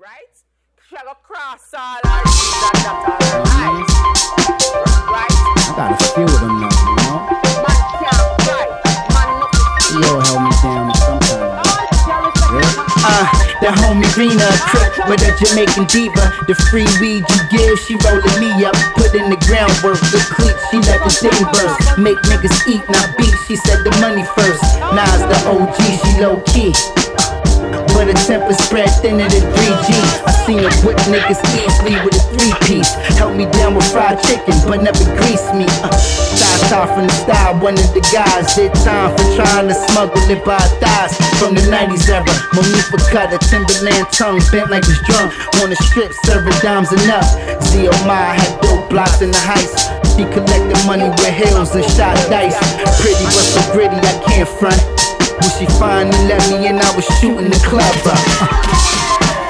right? She go cross all her T's and dot all her I's, right? I got a few of them now, you know? Man can't cry, man nothing. Yo, held me down sometimes. The homie Rena, a crip with a Jamaican diva. The free weed you give, she rolling me up. Put in the groundwork, the cleats, she let the thing burst. Make niggas eat, not beat, she said the money first. Nas the OG, she low key. But her temper spread thinner than 3G. I seen her whip niggas easily with a 3-piece. Held me down with fried chicken, but never greased me. Tie from the style, one of the guys. Did time for trying to smuggle it by thighs. From the 90s era, Monifa cut a Timberland tongue, bent like it's drunk. Wanna strip, serving dimes enough. Zio Ma had dope blocks in the heights. She collected money with hills and shot dice. Pretty but so gritty, I can't front. When she finally let me in, I was shooting the club up.